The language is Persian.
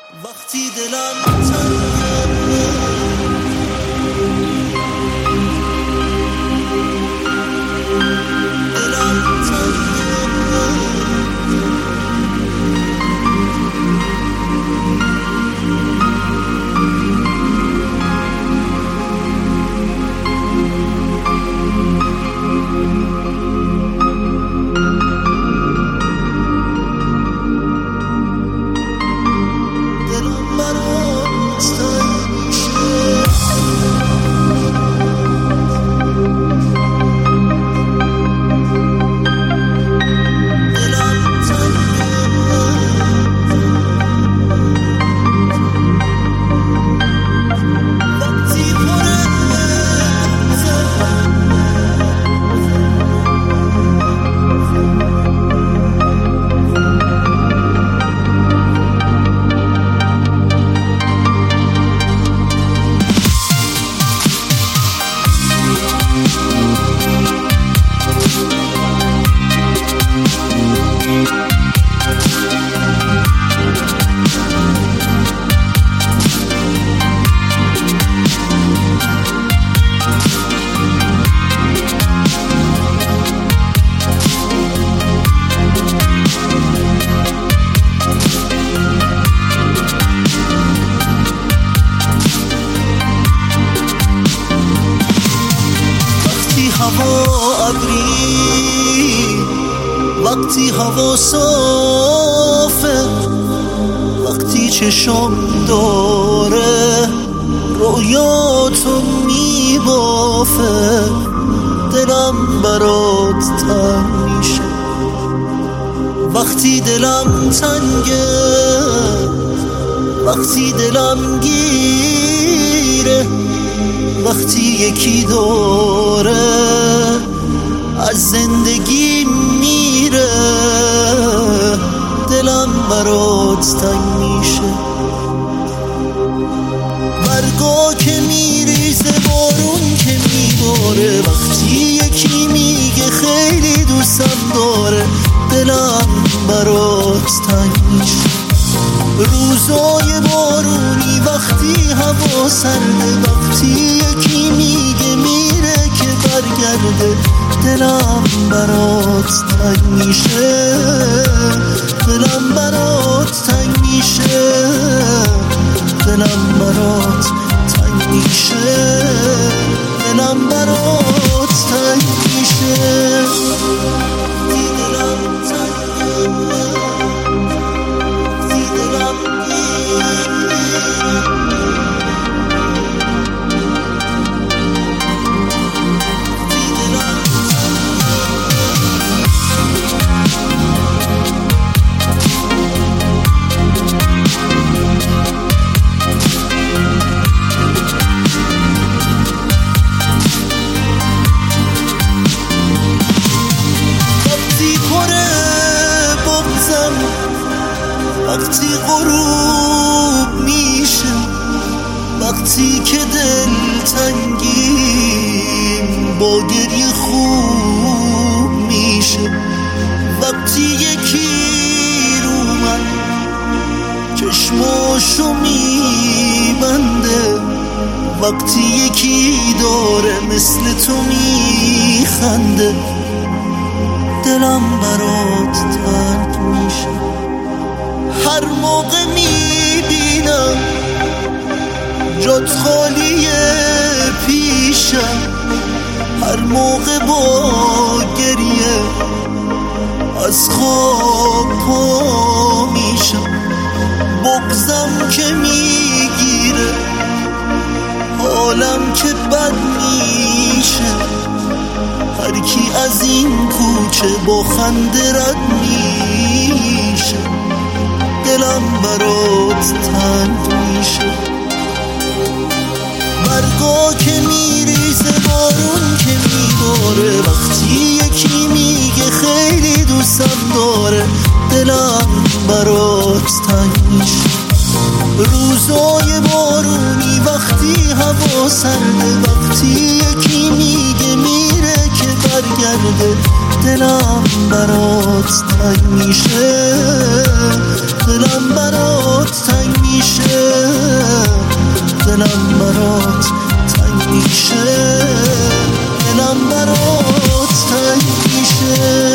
وقتی دلم تنگه هوا ابری، وقتی هوا صافه، وقتی چشم داره رویاتو میبافه، دلم برات تنگ میشه. وقتی دلم تنگه، وقتی دلم گیره، وقتی یکی داره از زندگی میره، دلم برات تنگ میشه. برگا که میریزه، بارون که میباره، وقتی یکی میگه خیلی دوستم داره، دلم برات تنگ میشه. روزای بارونی وقتی هوا سرده، وقتی یکی میگه میره که برگرده، دلم برات تنگ میشه، دلم برات تنگ میشه، دلم برات تنگ میشه، دلم برات تنگ میشه. دلم تنگه، وقتی غروب میشه، وقتی که دل تنگیم با گریه خوب میشه، وقتی یکی رو من چشماشو میبنده، وقتی یکی داره مثل تو میخنده، دلم برات تنگ میشه. هر موقع میبینم جات خالیه پیشم، هر موقع با گریه از خواب پا میشم، بغضم که میگیره، حالم که بد میشه، هر کی از این کوچه با خنده رد میشه، دلم برات تنگ میشه. برگا که میریزه، بارون که میباره، وقتی یکی میگه خیلی دوستم داره، دلم برات تنگ میشه. روزای بارونی وقتی هوا سرده، وقتی یکی میگه میره که برگرده، دلم برات تنگ میشه، دلم برات تنگ میشه. برات تنگ میشه.